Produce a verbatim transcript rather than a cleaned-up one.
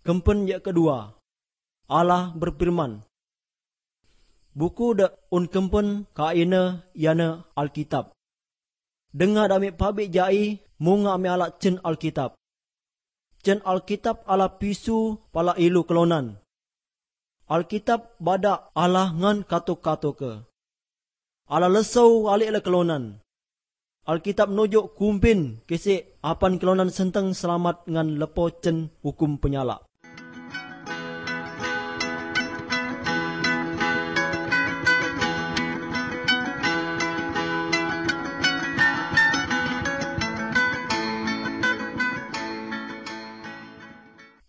Kempen yang kedua, Allah berfirman. Buku de un kempen kaina yana Alkitab. Dengar amik pabik jai munga amik alak cen Alkitab. Cen Alkitab ala pisu pala ilu kelonan. Alkitab bada Allah ngan kato-kato ke. Ala lesau alik le kelonan. Alkitab nojo kumpin kesik apan kelonan senteng selamat ngan lepo cen hukum penyala.